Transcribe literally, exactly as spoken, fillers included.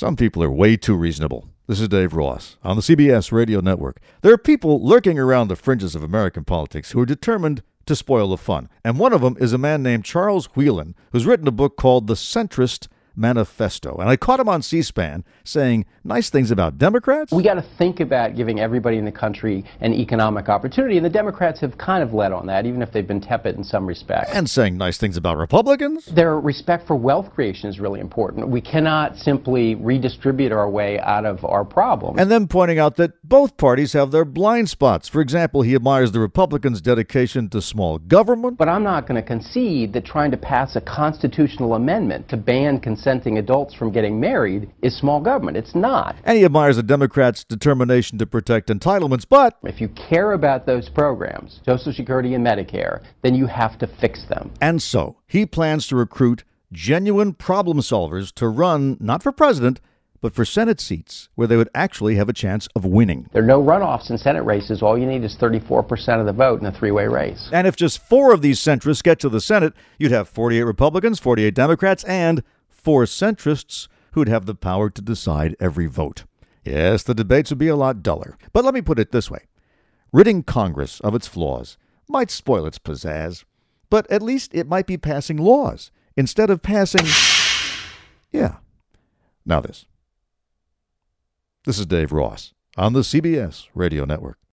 Some people are way too reasonable. This is Dave Ross on the C B S Radio Network. There are people lurking around the fringes of American politics who are determined to spoil the fun. And one of them is a man named Charles Whelan, who's written a book called The Centrist Manifesto. And I caught him on C-SPAN saying nice things about Democrats. We got to think about giving everybody in the country an economic opportunity, and the Democrats have kind of led on that, even if they've been tepid in some respects. And saying nice things about Republicans. Their respect for wealth creation is really important. We cannot simply redistribute our way out of our problems. And then pointing out that both parties have their blind spots. For example, he admires the Republicans' dedication to small government. But I'm not going to concede that trying to pass a constitutional amendment to ban consenting adults from getting married is small government. It's not. And he admires the Democrats' determination to protect entitlements, but if you care about those programs, Social Security and Medicare, then you have to fix them. And so he plans to recruit genuine problem solvers to run not for president, but for Senate seats where they would actually have a chance of winning. There are no runoffs in Senate races. All you need is thirty-four percent of the vote in a three-way race. And if just four of these centrists get to the Senate, you'd have forty-eight Republicans, forty-eight Democrats, and four centrists who'd have the power to decide every vote. Yes, the debates would be a lot duller. But let me put it this way. Ridding Congress of its flaws might spoil its pizzazz, but at least it might be passing laws instead of passing... Yeah. Now this. This is Dave Ross on the C B S Radio Network.